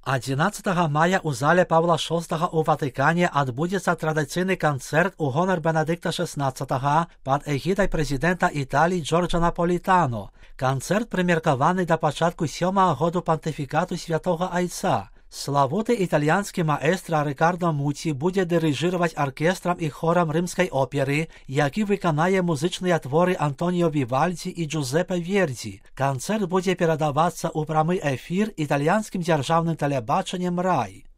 11 мая у зале Павла VI у Ватикане адбудзецца традыцыйны канцэрт у гонар Бенедыкта XVI пад эгідай прэзідэнта Італіі Джорджа Наполітано. Канцэрт прымеркаваны да пачатку 7-го году пантыфікату святога Айца. Славуты італьянскі маэстра Рикардо Муці будзе дырыжыраваць аркестрам і хорам рымскай оперы, які выканае музычныя творы Антоніо Вівальдзі і Джузеппе Вердзі. Канцэрт будзе перадавацца ў прамы эфір італьянскім дзяржаўным тэлебачаннем «Рай».